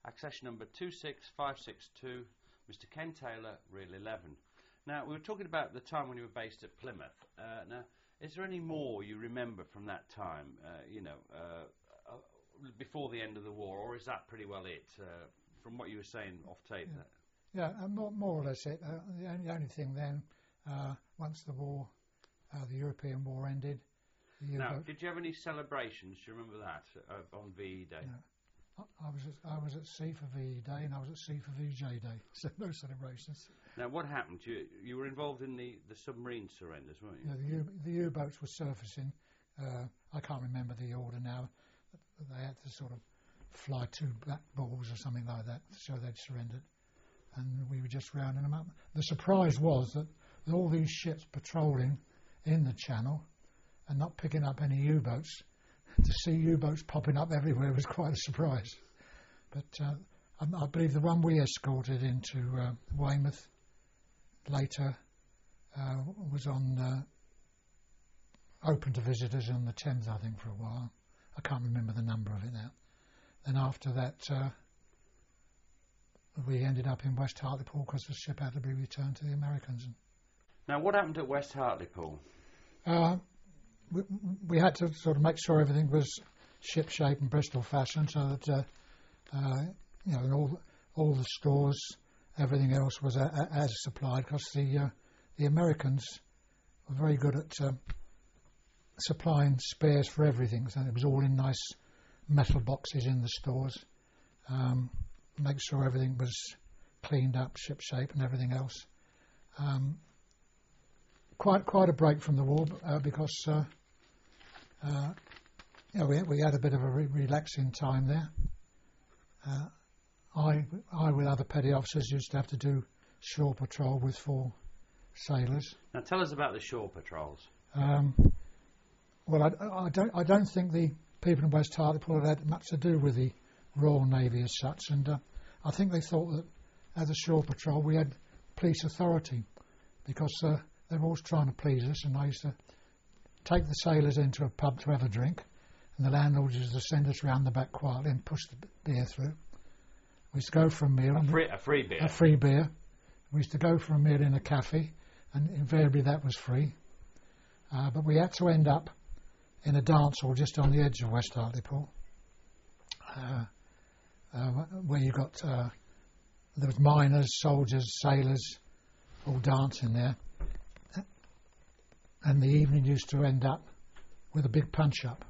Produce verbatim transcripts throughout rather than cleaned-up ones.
accession number two six five six two, Mister Ken Taylor, Reel eleven. Now, we were talking about the time when you were based at Plymouth. Uh, now, is there any more you remember from that time, uh, you know, uh, uh, before the end of the war, or is that pretty well it, uh, from what you were saying off tape? Yeah, yeah uh, more, more or less it. Uh, the, only, the only thing then, uh, once the war, uh, the European war ended. The now, did you have any celebrations? Do you remember that uh, on V E Day? No. I was at, I was at sea for V E Day and I was at sea for V J Day, so no celebrations. Now, what happened? You you were involved in the, the submarine surrenders, weren't you? Yeah, the U, the U-boats were surfacing. Uh, I can't remember the order now. They had to sort of fly two black balls or something like that to show they'd surrendered, and we were just rounding them up. The surprise was that with all these ships patrolling in the channel and not picking up any U-boats, to see U-boats popping up everywhere was quite a surprise. But uh, I, I believe the one we escorted into uh, Weymouth later uh, was on uh, open to visitors on the Thames, I think, for a while. I can't remember the number of it now. Then after that, uh, we ended up in West Hartlepool because the ship had to be returned to the Americans. Now, what happened at West Hartlepool? Uh, We, we had to sort of make sure everything was ship shape and Bristol fashion, so that uh, uh, you know, in all all the stores, everything else was a, a, as supplied. Because the uh, the Americans were very good at uh, supplying spares for everything, so it was all in nice metal boxes in the stores. Um, make sure everything was cleaned up, ship shape, and everything else. Um, quite quite a break from the war uh, because. Uh, Uh, you know, we, we had a bit of a re relaxing time there. Uh, I, I, with other petty officers, used to have to do shore patrol with four sailors. Now, tell us about the shore patrols. Um, well, I, I don't, I don't think the people in West Hartlepool had much to do with the Royal Navy as such, and uh, I think they thought that as a shore patrol we had police authority, because uh, they were always trying to please us, and I used to take the sailors into a pub to have a drink, and the landlord used to send us round the back quietly and push the beer through. We used to go for a meal. A free, a free beer? A free beer. We used to go for a meal in a cafe, and invariably that was free. Uh, but we had to end up in a dance hall just on the edge of West Hartlepool, uh, uh, where you got, uh, there was miners, soldiers, sailors, all dancing there. And the evening used to end up with a big punch-up.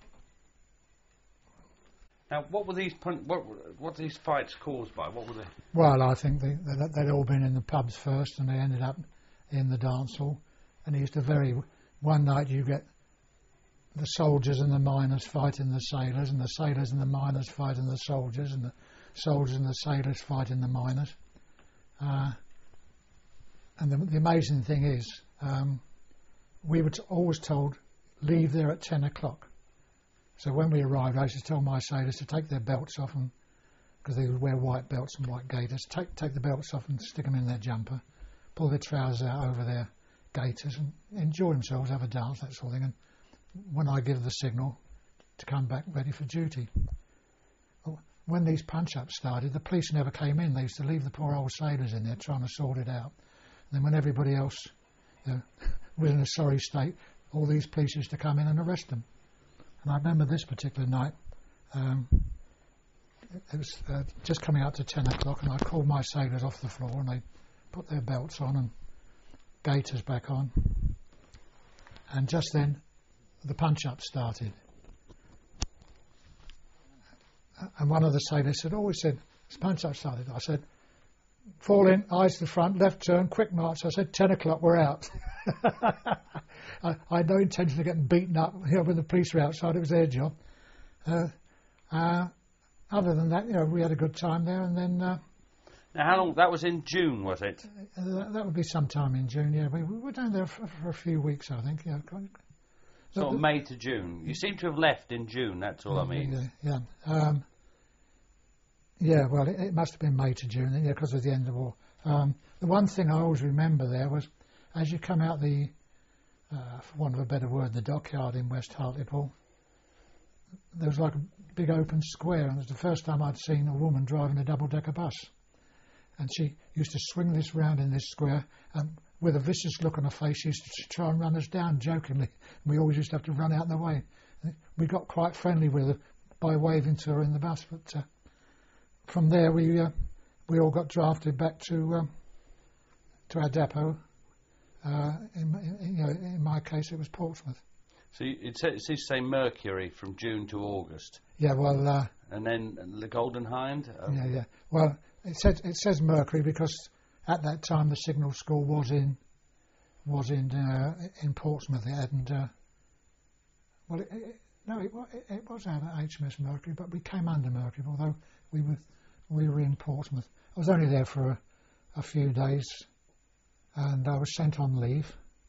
Now, what were these pun what what were these fights caused by? What were they? Well, I think they, they, they'd all been in the pubs first, and they ended up in the dance hall. And it used to vary. One night you get the soldiers and the miners fighting the sailors, and the sailors and the miners fighting the soldiers, and the soldiers and the sailors fighting the miners. Uh, and the, the amazing thing is, um, we were t always told, leave there at ten o'clock. So when we arrived, I used to tell my sailors to take their belts off, and because they would wear white belts and white gaiters, take take the belts off and stick them in their jumper, pull their trousers out over their gaiters, and enjoy themselves, have a dance, that sort of thing. And when I give the signal, to come back ready for duty. When these punch-ups started, the police never came in. They used to leave the poor old sailors in there trying to sort it out. And then when everybody else, you know, was in a sorry state, all these police used to come in and arrest them. And I remember this particular night, um, it was uh, just coming up to ten o'clock, and I called my sailors off the floor, and they put their belts on and gaiters back on. And just then, the punch-up started. And one of the sailors said, oh, he said, this punch-up started. I said, fall in, eyes to the front, left turn, quick march. I said, ten o'clock, we're out. I, I had no intention of getting beaten up, you know, when the police were outside. It was their job. Uh, uh, other than that, you know, we had a good time there. And then... Uh, now, how long? That was in June, was it? Uh, that, that would be sometime in June, yeah. We, we were down there for, for a few weeks, I think. Yeah, so the, May to June. You seem to have left in June, that's all I mean. Yeah, yeah. Um, yeah, well, it, it must have been May to June, yeah, because of the end of the war. Um, the one thing I always remember there was, as you come out the, uh, for want of a better word, the dockyard in West Hartlepool, there was like a big open square, and it was the first time I'd seen a woman driving a double-decker bus. And she used to swing this round in this square, and with a vicious look on her face, she used to try and run us down jokingly. And we always used to have to run out of the way. We got quite friendly with her by waving to her in the bus, but uh, from there we uh, we all got drafted back to um, to our depot. Uh, in, in, you know, in my case, it was Portsmouth. So you, it says it say Mercury from June to August. Yeah, well. Uh, and then the Golden Hind. Oh. Yeah, yeah. Well, it says it says Mercury because at that time the signal school was in was in uh, in Portsmouth. It hadn't. Uh, well, it, it, no, it, it, it was out at H M S Mercury, but we came under Mercury, although we were we were in Portsmouth. I was only there for a, a few days, and I was sent on leave.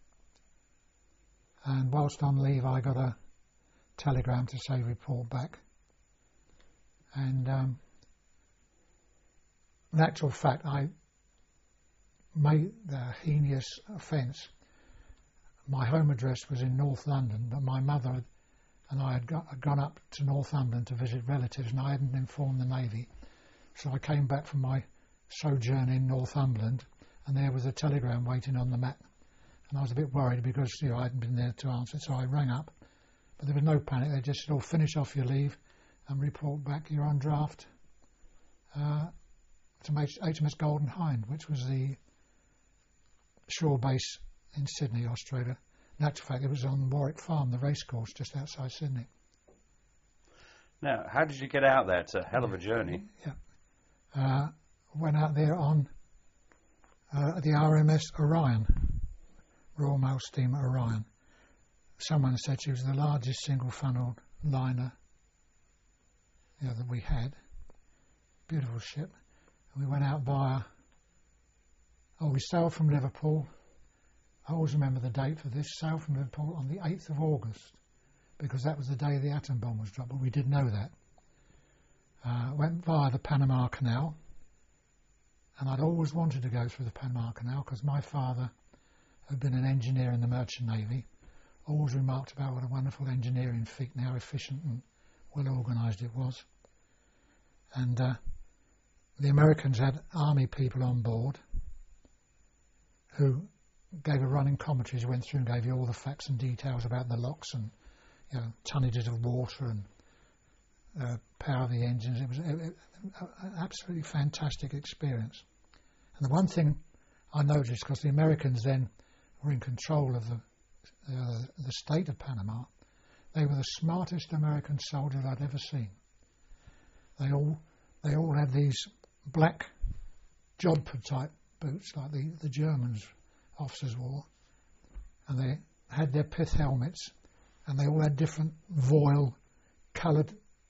And whilst on leave, I got a telegram to say report back. And um, in actual fact, I made the heinous offence. My home address was in North London, but my mother and I had, got, had gone up to Northumberland to visit relatives, and I hadn't informed the Navy. So I came back from my sojourn in Northumberland, and there was a telegram waiting on the mat. And I was a bit worried because you know I hadn't been there to answer it, so I rang up. But there was no panic. They just said, "Oh, finish off your leave and report back. You're on draft uh, to H M S Golden Hind," which was the shore base in Sydney, Australia. In actual fact, it was on Warwick Farm, the racecourse just outside Sydney. Now, how did you get out there? It's a hell of a journey. Yeah. Uh, went out there on uh, the R M S Orion, Royal Mail steamer Orion. Someone said she was the largest single-funnelled liner you know, that we had. Beautiful ship. And we went out via... Oh, we sailed from Liverpool. I always remember the date for this. Sailed from Liverpool on the eighth of August, because that was the day the atom bomb was dropped, but we did know that. Uh, went via the Panama Canal, and I'd always wanted to go through the Panama Canal because my father had been an engineer in the Merchant Navy, always remarked about what a wonderful engineering feat and how efficient and well organised it was. And uh, the Americans had army people on board who gave a running commentary as you went through and gave you all the facts and details about the locks and you know, tonnages of water and uh, power of the engines. It was it, it, an absolutely fantastic experience. And the one thing I noticed, because the Americans then were in control of the uh, the state of Panama, they were the smartest American soldiers I'd ever seen. They all they all had these black jodhpur type boots like the, the Germans officers wore, and they had their pith helmets, and they all had different voile coloured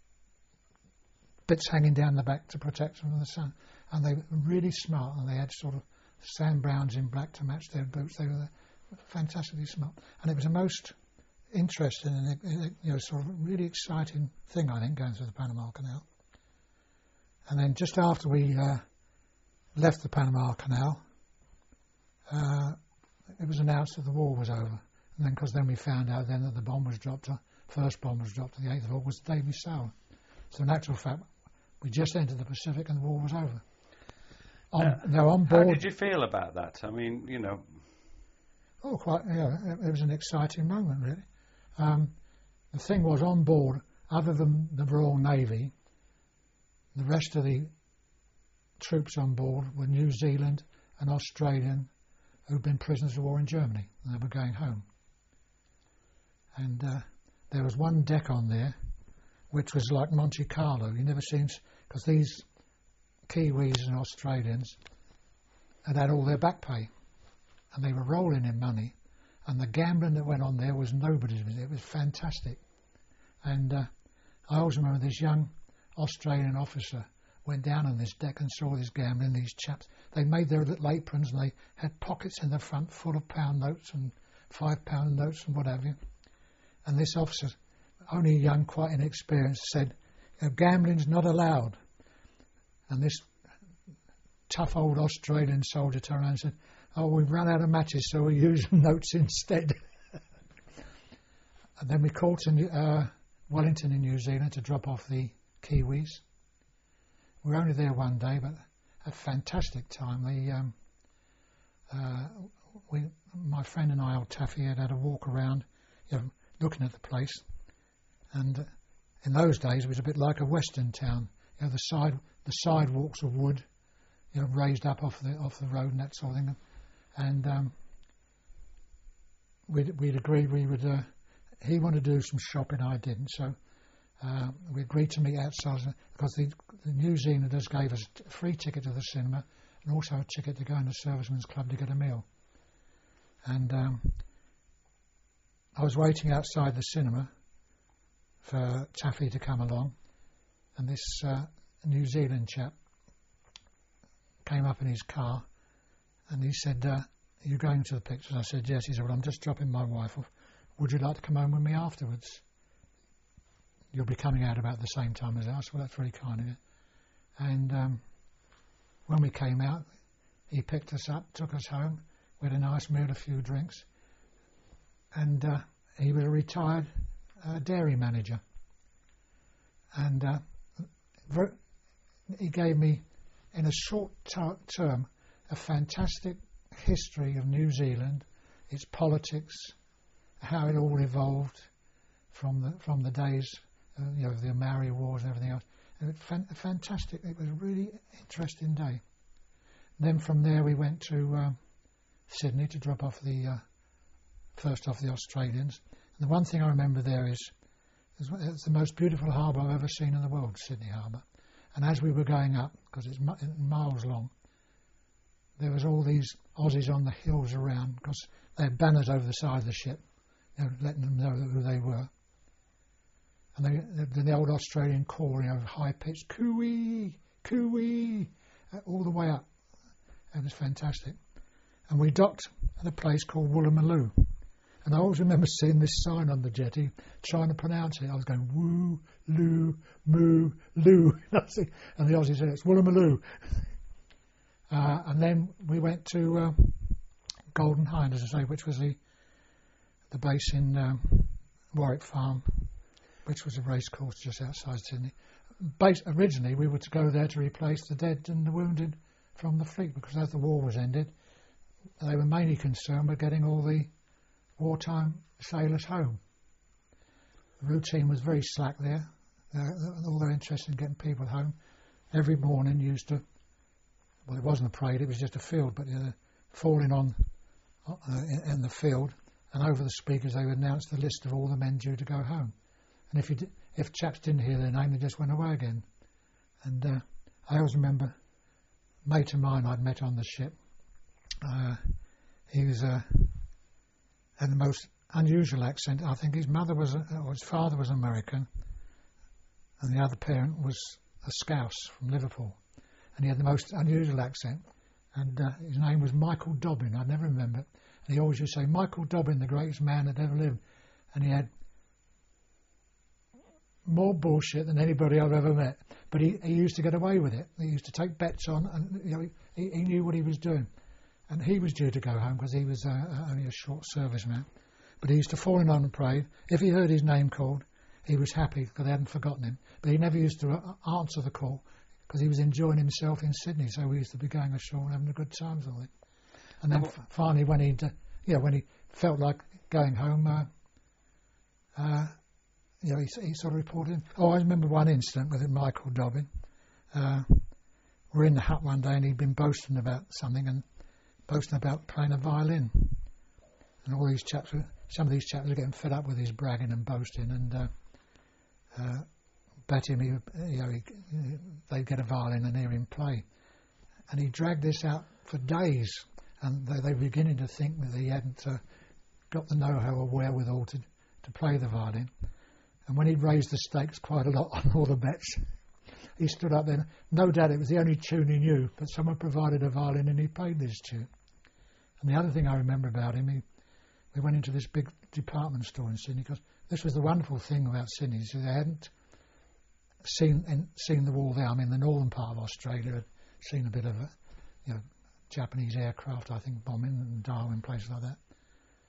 bits hanging down the back to protect them from the sun. And they were really smart, and they had sort of Sam Browns in black to match their boots. They were fantastically smart, and it was a most interesting and you know sort of really exciting thing, I think, going through the Panama Canal. And then just after we uh, left the Panama Canal, uh, it was announced that the war was over. And then, because then we found out then that the bomb was dropped, uh, first bomb was dropped on the eighth of August, the day we sailed. So in actual fact, we just entered the Pacific and the war was over. On, uh, now on board. How did you feel about that? I mean, you know. Oh, quite. Yeah, it, it was an exciting moment, really. Um, the thing was, on board, other than the Royal Navy, the rest of the troops on board were New Zealand and Australian, who'd been prisoners of war in Germany, and they were going home. And uh, there was one deck on there, which was like Monte Carlo. You never seen, because these Kiwis and Australians had had all their back pay, and they were rolling in money, and the gambling that went on there was nobody's. It was fantastic. And uh, I always remember this young Australian officer went down on this deck and saw this gambling. These chaps, they made their little aprons and they had pockets in the front full of pound notes and five pound notes and what have you. And this officer, only young, quite inexperienced, said, "Gambling's not allowed." And this tough old Australian soldier turned around and said, "Oh, we've run out of matches, so we use notes instead." And then we caught a uh, Wellington in New Zealand to drop off the Kiwis. We were only there one day, but a fantastic time. The um, uh, we, my friend and I, old Taffy, had had a walk around, you know, looking at the place, and uh, in those days it was a bit like a western town. You know, the side the sidewalks of wood, you know, raised up off the off the road and that sort of thing, and um, we'd we'd agreed we would. Uh, he wanted to do some shopping, I didn't, so. Uh, we agreed to meet outside because the, the New Zealanders gave us a free ticket to the cinema and also a ticket to go in the Servicemen's Club to get a meal. And um, I was waiting outside the cinema for Taffy to come along, and this uh, New Zealand chap came up in his car and he said, uh, "Are you going to the pictures?" I said, "Yes." He said, "Well, I'm just dropping my wife off. Would you like to come home with me afterwards? You'll be coming out about the same time as us." Well, that's very kind of you. And um, when we came out, he picked us up, took us home. We had a nice meal, a few drinks. And uh, he was a retired uh, dairy manager. And uh, ver- he gave me, in a short ter- term, a fantastic history of New Zealand, its politics, how it all evolved from the from the days. Uh, you know, the Maori Wars and everything else. And it fan- fantastic. It was a really interesting day. Then from there we went to um, Sydney to drop off the uh, first off the Australians. And the one thing I remember there is it's the most beautiful harbour I've ever seen in the world, Sydney Harbour. And as we were going up, because it's mi- miles long, there was all these Aussies on the hills around because they had banners over the side of the ship, you know, letting them know who they were. And they, the, the old Australian call, you know, high-pitched, cooey, cooey, uh, all the way up. It was fantastic. And we docked at a place called Woolloomooloo. And I always remember seeing this sign on the jetty, trying to pronounce it. I was going, woo, loo, moo, loo. And the Aussies said, it's Woolloomooloo. uh, and then we went to uh, Golden Hind, as I say, which was the, the base in um, Warwick Farm, which was a race course just outside Sydney. Base, originally, we were to go there to replace the dead and the wounded from the fleet, because as the war was ended, they were mainly concerned with getting all the wartime sailors home. The routine was very slack there. Uh, all their interest in getting people home. Every morning used to, well, it wasn't a parade, it was just a field, but uh, falling on uh, in, in the field, and over the speakers they would announce the list of all the men due to go home. And if you did, if chaps didn't hear their name, they just went away again. And uh, I always remember a mate of mine I'd met on the ship. Uh, he was uh, had the most unusual accent. I think his mother was, uh, or his father was American, and the other parent was a Scouse from Liverpool. And he had the most unusual accent. And uh, his name was Michael Dobbin. I never remember it. And he always used to say, "Michael Dobbin, the greatest man that ever lived." And he had more bullshit than anybody I've ever met, but he, he used to get away with it. He used to take bets on, and you know, he, he knew what he was doing. And he was due to go home because he was uh, only a short service man. But he used to fall in on the parade. If he heard his name called, he was happy because they hadn't forgotten him. But he never used to uh, answer the call because he was enjoying himself in Sydney. So we used to be going ashore and having a good time with it. And then f- finally, when he, uh, yeah, when he felt like going home, uh, uh, you know, he, he sort of reported. Oh, I remember one incident with Michael Dobbin. Uh, we're in the hut one day and he'd been boasting about something and boasting about playing a violin. And all these chaps, were, some of these chaps were getting fed up with his bragging and boasting, and uh, uh, bet him, he, you know, he, they'd get a violin and hear him play. And he dragged this out for days, and they, they were beginning to think that he hadn't uh, got the know-how or wherewithal to, to play the violin. And when he'd raised the stakes quite a lot on all the bets, he stood up there. No doubt it was the only tune he knew, but someone provided a violin and he played this tune. And the other thing I remember about him, he, we went into this big department store in Sydney, because this was the wonderful thing about Sydney, so they hadn't seen in, seen the war there. I mean, the northern part of Australia had seen a bit of a, you know, Japanese aircraft, I think, bombing, and Darwin, places like that.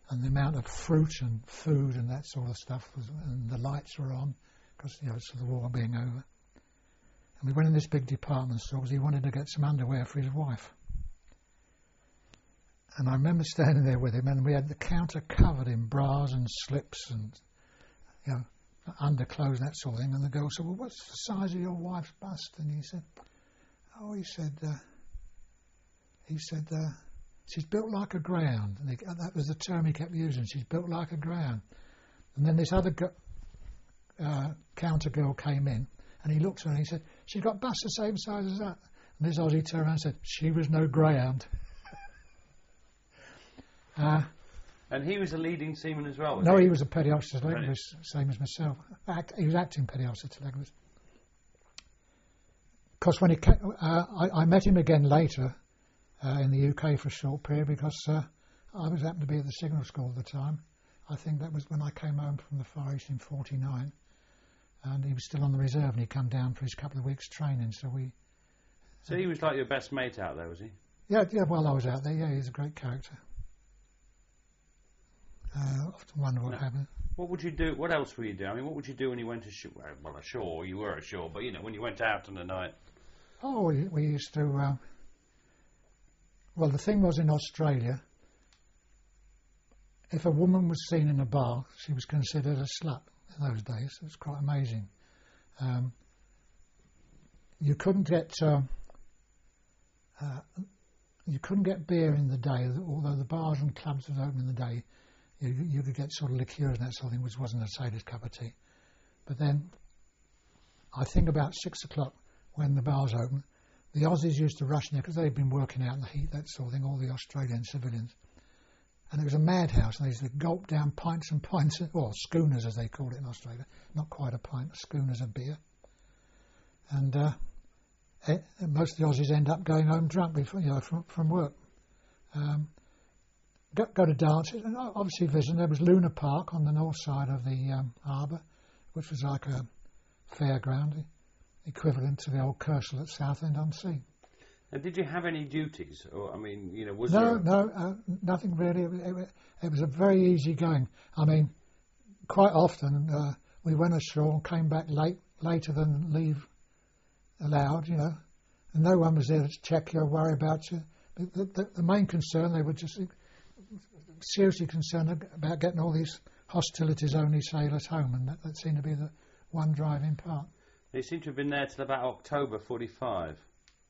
and the amount of fruit and food and that sort of stuff was, and the lights were on because, you know, it's the war being over. And we went in this big department store because he wanted to get some underwear for his wife. And I remember standing there with him, and we had the counter covered in bras and slips and, you know, underclothes and that sort of thing. And the girl said, "Well, what's the size of your wife's bust?" And he said, "Oh," he said, uh, he said, uh, "she's built like a ground." And he, that was the term he kept using. She's built like a ground. And then this other go- uh, counter girl came in, and he looked at her and he said, "She's got bust the same size as that." And this Aussie turned around and said, "She was no ground." uh, And he was a leading seaman as well, was no, he? he was a petty officer's telegrapher, same as myself. Act, he was acting petty officer telegrapher. Because when he came, uh, I, I met him again later uh, in the U K for a short period because uh, I was happened to be at the signal school at the time. I think that was when I came home from the Far East in forty-nine, and he was still on the reserve, and he'd come down for his couple of weeks' training. So we. So he was like your best mate out there, was he? Yeah, yeah. While I was out there, yeah, he's a great character. Uh, often wonder what No. happened. What would you do? What else were you doing? I mean, what would you do when you went ashore? Well, ashore, you were ashore, but you know, when you went out on the night. Oh, we, we used to. Uh, well, the thing was in Australia, if a woman was seen in a bar, she was considered a slut in those days. It was quite amazing. Um, you couldn't get. Uh, uh, you couldn't get beer in the day, although the bars and clubs was open in the day. You, you could get sort of liqueurs and that sort of thing, which wasn't a sailor's cup of tea. But then, I think about six o'clock when the bars opened, the Aussies used to rush in there because they'd been working out in the heat, that sort of thing, all the Australian civilians. And it was a madhouse, and they used to gulp down pints and pints, of, well, schooners as they called it in Australia, not quite a pint, schooners of beer. And uh, it, most of the Aussies end up going home drunk before, you know, from, from work. Um, Go, go to dances, and obviously visit. There was Luna Park on the north side of the um, harbour, which was like a fairground, equivalent to the old Kersal at Southend-on-Sea. And did you have any duties? Or I mean, you know, was No, there? no, uh, nothing really. It, it, it was a very easy going. I mean, quite often uh, we went ashore and came back late, later than leave allowed, you know, and no one was there to check you or worry about you. The, the, the main concern, they were just seriously concerned about getting all these hostilities-only sailors home, and that, that seemed to be the one driving part. They seem to have been there till about October forty-five.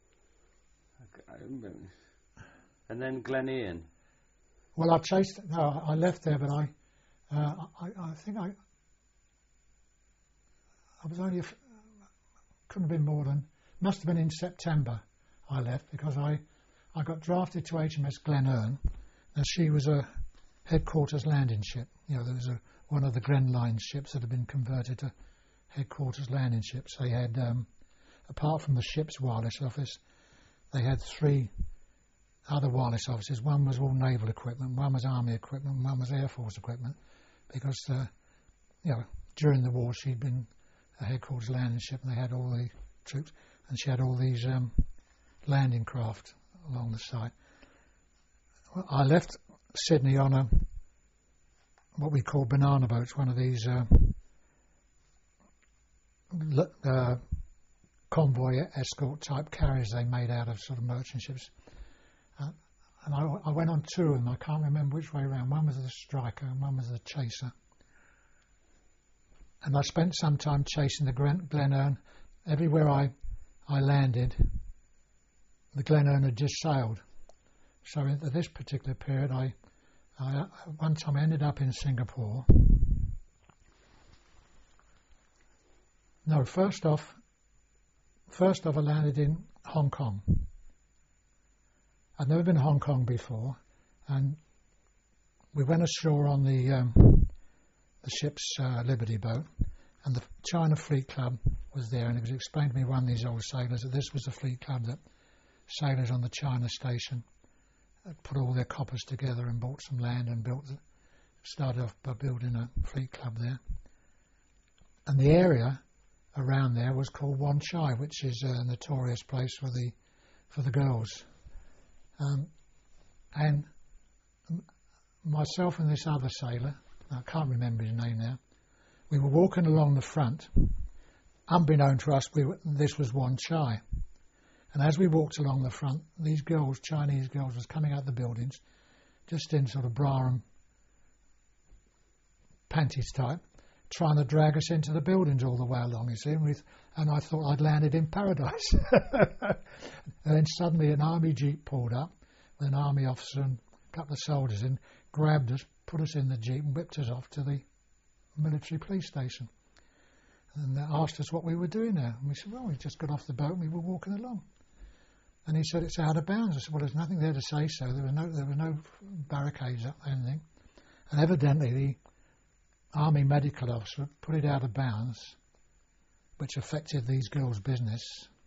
And then Glen Ian. Well, I chased. No, I left there, but I, uh, I, I think I, I was only. A f- couldn't have been more than. Must have been in September. I left because I, I got drafted to H M S Glen Erne. Now she was a headquarters landing ship. You know, there was a, one of the Glen Line ships that had been converted to headquarters landing ships. They had, um, apart from the ship's wireless office, they had three other wireless offices. One was all naval equipment, one was army equipment, one was air force equipment, because uh, you know, during the war she'd been a headquarters landing ship, and they had all the troops, and she had all these um, landing craft along the side. Well, I left Sydney on a what we call banana boats, one of these uh, l- uh, convoy escort type carriers they made out of sort of merchant ships. Uh, and I, I went on two of them. I can't remember which way around. One was the Striker and one was the Chaser. And I spent some time chasing the Glen, Glen Erne. Everywhere I, I landed, the Glen Erne had just sailed. So at this particular period, I, I one time I ended up in Singapore. No, first off, first off I landed in Hong Kong. I'd never been to Hong Kong before, and we went ashore on the um, the ship's uh, Liberty boat, and the China Fleet Club was there, and it was explained to me, one of these old sailors, that this was the fleet club that sailors on the China station had put all their coppers together and bought some land and built, started off by building a fleet club there. And the area around there was called Wan Chai, which is a notorious place for the for the girls. Um, and myself and this other sailor, I can't remember his name now, we were walking along the front. Unbeknown to us, we were, this was Wan Chai. And as we walked along the front, these girls, Chinese girls, was coming out the buildings, just in sort of bra and panties type, trying to drag us into the buildings all the way along, you see, and, with, and I thought I'd landed in paradise. And then suddenly an army jeep pulled up, with an army officer and a couple of soldiers in, grabbed us, put us in the jeep and whipped us off to the military police station. And they asked us what we were doing there. And we said, well, we just got off the boat and we were walking along. And he said, it's out of bounds. I said, well, there's nothing there to say so. There was no, there was no barricades up or anything. And evidently the army medical officer put it out of bounds, which affected these girls' business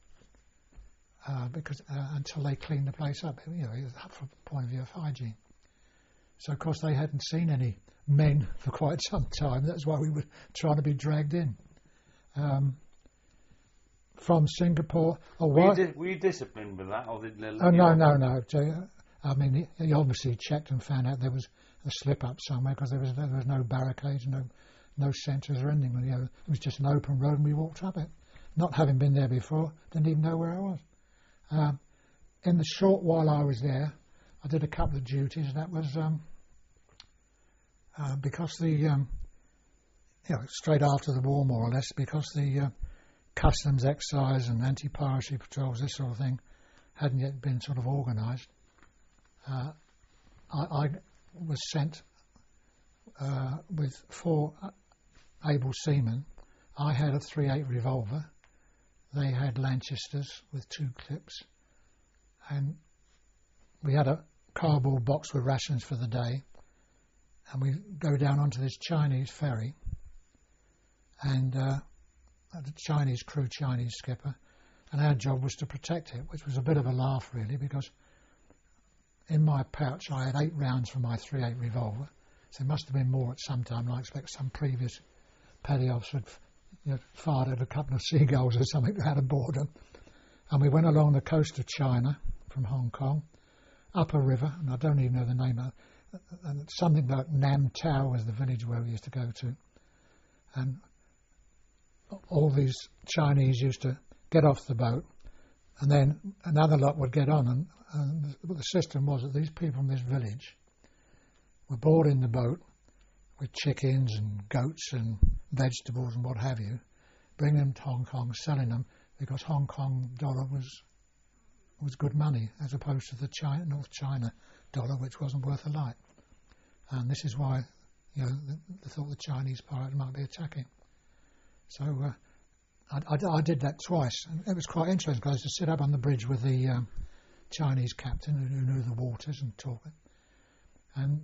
uh, because uh, until they cleaned the place up. You know, it was up from the point of view of hygiene. So, of course, they hadn't seen any men for quite some time. That's why we were trying to be dragged in. Um, from Singapore... Oh, were, why, you di- were you disciplined with that? Or did they oh, no, no, no. I mean, he, he obviously checked and found out there was a slip-up somewhere because there was, there was no barricades, no no sentries or anything. You know, it was just an open road and we walked up it. Not having been there before, didn't even know where I was. Um, in the short while I was there, I did a couple of duties. That was um, uh, because the, um, you know, straight after the war more or less, because the uh, customs excise and anti-piracy patrols, this sort of thing, hadn't yet been sort of organised. Uh, I, I was sent uh, with four able seamen. I had a three eight revolver. They had Lanchesters with two clips. And we had a cardboard box with rations for the day. And we go down onto this Chinese ferry. And uh, the Chinese crew, Chinese skipper. And our job was to protect it, which was a bit of a laugh, really, because in my pouch I had eight rounds from my three eight revolver. So there must have been more at some time. And I expect some previous petty officer had, you know, fired at a couple of seagulls or something that had aboard them. And we went along the coast of China from Hong Kong, up a river, and I don't even know the name of it, and something like Nam Tao was the village where we used to go to. And all these Chinese used to get off the boat, and then another lot would get on, and, and the system was that these people from this village were boarding the boat with chickens and goats and vegetables and what have you, bringing them to Hong Kong, selling them, because Hong Kong dollar was was good money as opposed to the China, North China dollar, which wasn't worth a light. And this is why, you know, they thought the Chinese pirate might be attacking. So uh, I, I, I did that twice, and it was quite interesting because I used to sit up on the bridge with the um, Chinese captain who, who knew the waters and talk. And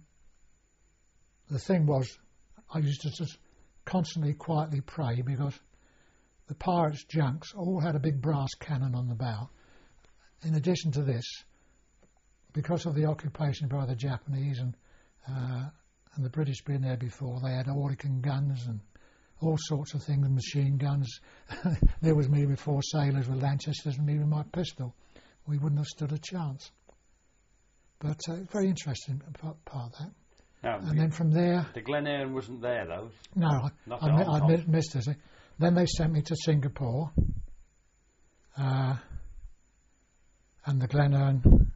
the thing was, I used to just constantly quietly pray because the pirates' junks all had a big brass cannon on the bow. In addition to this, because of the occupation by the Japanese and uh, and the British being there before, they had Oerlikon guns and all sorts of things, machine guns. There was me with four sailors with Lanchesters and me with my pistol. We wouldn't have stood a chance. But uh, very interesting part, part of that. Now, and then from there... The Glencairn wasn't there, though? No, Not I, I, I missed it. Then they sent me to Singapore. Uh, and the Glencairn...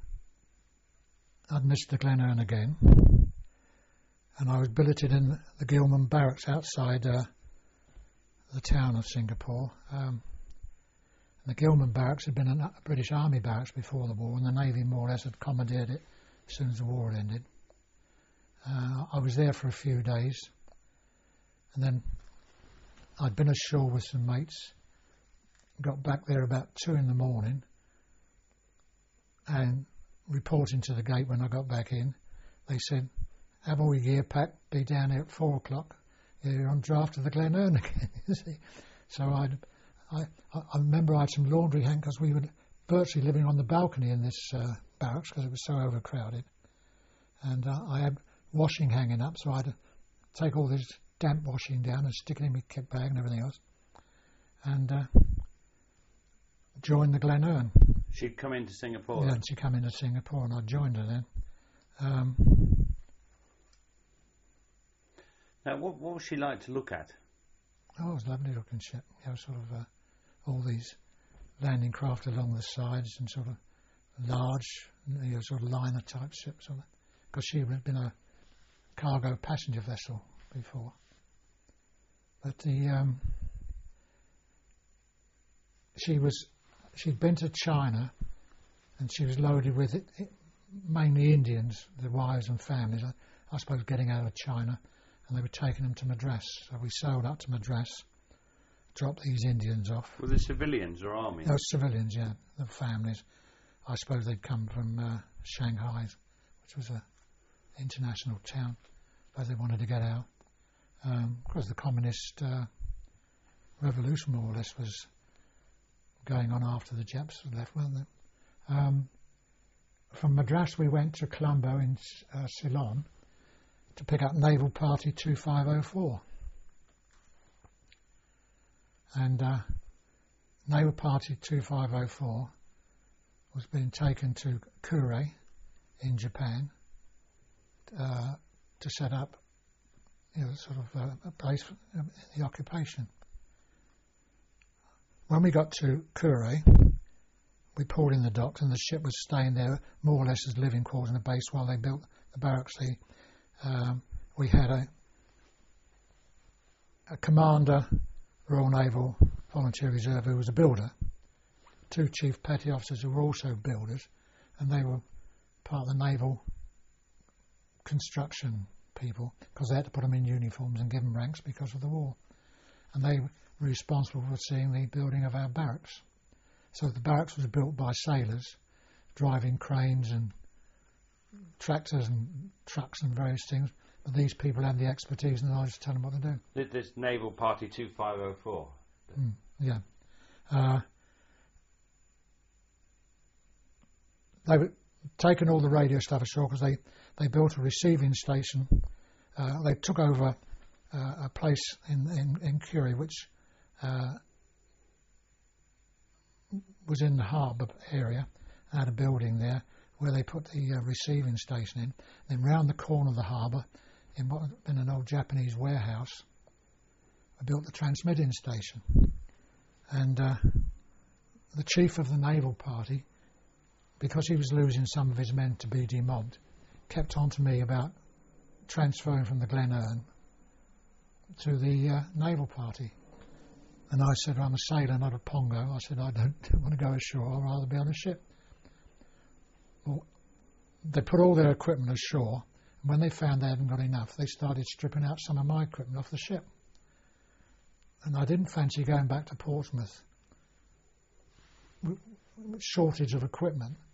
I'd missed the Glencairn again. And I was billeted in the Gilman Barracks outside uh, the town of Singapore. Um, and the Gilman Barracks had been a British Army barracks before the war, and the Navy more or less had commandeered it as soon as the war had ended. Uh, I was there for a few days, and then I'd been ashore with some mates, got back there about two in the morning, and reporting to the gate when I got back in, they said, have all your gear packed, be down here at four o'clock, you're on draft to the Glencairn again, you see. So I'd, I I remember I had some laundry hanging because we were virtually living on the balcony in this uh, barracks because it was so overcrowded. And uh, I had washing hanging up, so I had to take all this damp washing down and stick it in my kit bag and everything else. And uh, joined the Glencairn. She'd come into Singapore? Yeah, and she'd come into Singapore and I joined her then. Um, Now, what, what was she like to look at? Oh, it was a lovely looking ship. You know, sort of uh, all these landing craft along the sides and sort of large, you know, sort of liner type ships. Because she had been a cargo passenger vessel before. But the um, she was she'd been to China, and she was loaded with it, it, mainly Indians, the wives and families. I, I suppose getting out of China, and they were taking them to Madras. So we sailed up to Madras, dropped these Indians off. Were they civilians or army? No, civilians, yeah, the families. I suppose they'd come from uh, Shanghai, which was a international town, but they wanted to get out. Um, because the communist uh, revolution, more or less, was going on after the Japs had left, weren't they? Um, from Madras we went to Colombo in uh, Ceylon to pick up Naval Party two five oh four. And uh, Naval Party two five oh four was being taken to Kure in Japan uh, to set up, you know, sort of uh, a place for uh, the occupation. When we got to Kure, we pulled in the docks, and the ship was staying there more or less as living quarters in the base while they built the barracks. The, um, we had a, a commander, Royal Naval Volunteer Reserve, who was a builder, two chief petty officers who were also builders, and they were part of the naval construction people, because they had to put them in uniforms and give them ranks because of the war. And they were responsible for seeing the building of our barracks. So the barracks was built by sailors, driving cranes and tractors and trucks and various things, but these people had the expertise and knowledge to tell them what to do. This, this Naval Party two five oh four? Mm, yeah. Uh, they were taking all the radio stuff ashore because they, they built a receiving station. Uh, they took over uh, a place in, in, in Kure which uh, was in the harbour area, had a building there where they put the uh, receiving station in. Then round the corner of the harbour, in what had been an old Japanese warehouse, I built the transmitting station. And uh, the chief of the naval party, because he was losing some of his men to be demobbed, kept on to me about transferring from the Glen Erne to the uh, naval party. And I said, I'm a sailor, not a pongo. I said, I don't want to go ashore, I'd rather be on a ship. Well, they put all their equipment ashore, and when they found they hadn't got enough, they started stripping out some of my equipment off the ship. And I didn't fancy going back to Portsmouth with shortage of equipment